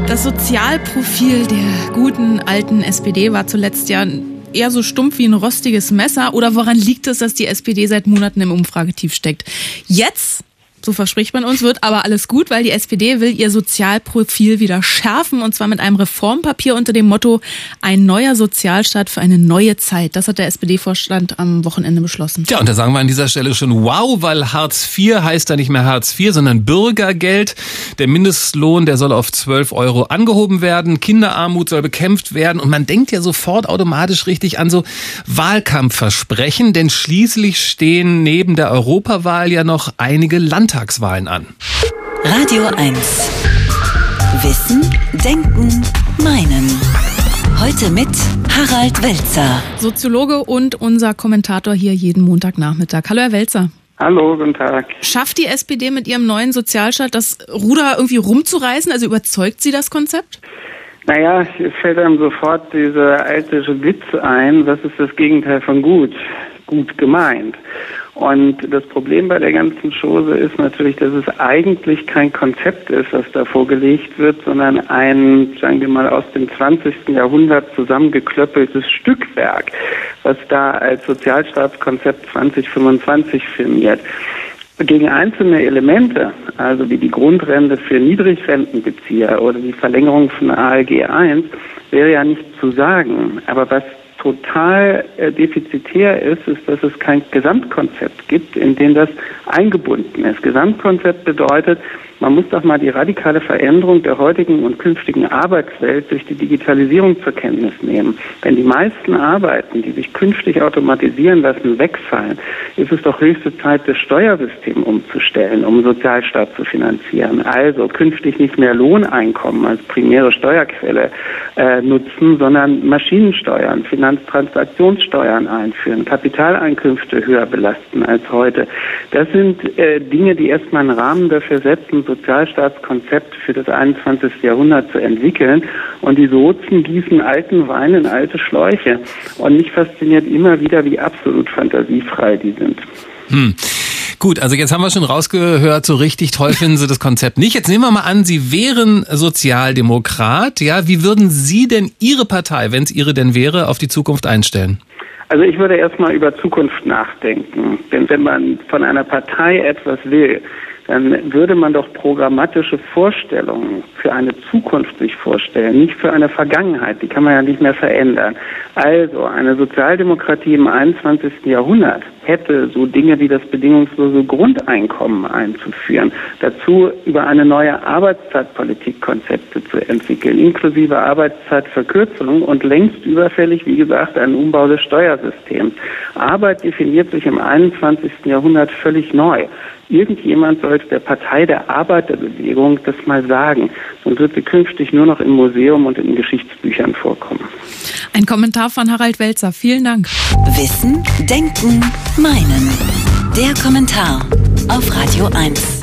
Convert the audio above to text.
Das Sozialprofil der guten alten SPD war zuletzt ja eher so stumpf wie ein rostiges Messer. Oder woran liegt es, dass die SPD seit Monaten im Umfragetief steckt? Jetzt, so verspricht man uns, wird aber alles gut, weil die SPD will ihr Sozialprofil wieder schärfen, und zwar mit einem Reformpapier unter dem Motto „Ein neuer Sozialstaat für eine neue Zeit". Das hat der SPD-Vorstand am Wochenende beschlossen. Ja, und da sagen wir an dieser Stelle schon wow, weil Hartz IV heißt da nicht mehr Hartz IV, sondern Bürgergeld. Der Mindestlohn, der soll auf 12 € angehoben werden. Kinderarmut soll bekämpft werden. Und man denkt ja sofort automatisch richtig an so Wahlkampfversprechen, denn schließlich stehen neben der Europawahl ja noch einige Landtagswahlen an. Radio 1. Wissen, Denken, Meinen. Heute mit Harald Welzer. Soziologe und unser Kommentator hier jeden Montagnachmittag. Hallo, Herr Welzer. Hallo, guten Tag. Schafft die SPD mit ihrem neuen Sozialstaat das Ruder irgendwie rumzureißen? Also überzeugt sie das Konzept? Naja, es fällt einem sofort dieser alte Witz ein, was ist das Gegenteil von gut? Gut gemeint. Und das Problem bei der ganzen Chose ist natürlich, dass es eigentlich kein Konzept ist, was da vorgelegt wird, sondern ein, sagen wir mal, aus dem 20. Jahrhundert zusammengeklöppeltes Stückwerk, was da als Sozialstaatskonzept 2025 firmiert. Gegen einzelne Elemente, also wie die Grundrente für Niedrigrentenbezieher oder die Verlängerung von ALG I, wäre ja nichts zu sagen. Aber was total defizitär ist, dass es kein Gesamtkonzept gibt, in dem das eingebunden ist. Gesamtkonzept bedeutet, man muss doch mal die radikale Veränderung der heutigen und künftigen Arbeitswelt durch die Digitalisierung zur Kenntnis nehmen. Wenn die meisten Arbeiten, die sich künftig automatisieren lassen, wegfallen, ist es doch höchste Zeit, das Steuersystem umzustellen, um einen Sozialstaat zu finanzieren. Also künftig nicht mehr Lohneinkommen als primäre Steuerquelle nutzen, sondern Maschinensteuern, Finanztransaktionssteuern einführen, Kapitaleinkünfte höher belasten als heute. Das sind Dinge, die erstmal einen Rahmen dafür setzen, Sozialstaatskonzept für das 21. Jahrhundert zu entwickeln. Und die Sozen gießen alten Wein in alte Schläuche. Und mich fasziniert immer wieder, wie absolut fantasiefrei die sind. Gut, also jetzt haben wir schon rausgehört, so richtig toll finden Sie das Konzept nicht. Jetzt nehmen wir mal an, Sie wären Sozialdemokrat. Ja, wie würden Sie denn Ihre Partei, wenn es Ihre denn wäre, auf die Zukunft einstellen? Also ich würde erstmal über Zukunft nachdenken. Denn wenn man von einer Partei etwas will, dann würde man doch programmatische Vorstellungen für eine Zukunft sich vorstellen, nicht für eine Vergangenheit. Die kann man ja nicht mehr verändern. Also eine Sozialdemokratie im 21. Jahrhundert hätte so Dinge wie das bedingungslose Grundeinkommen einzuführen, dazu über eine neue Arbeitszeitpolitik Konzepte zu entwickeln, inklusive Arbeitszeitverkürzung und längst überfällig, wie gesagt, ein Umbau des Steuersystems. Arbeit definiert sich im 21. Jahrhundert völlig neu. Irgendjemand sollte der Partei der Arbeiterbewegung das mal sagen, sonst wird sie künftig nur noch im Museum und in Geschichtsbüchern vorkommen. Ein Kommentar von Harald Welzer. Vielen Dank. Wissen, Denken, Meinen. Der Kommentar auf Radio 1.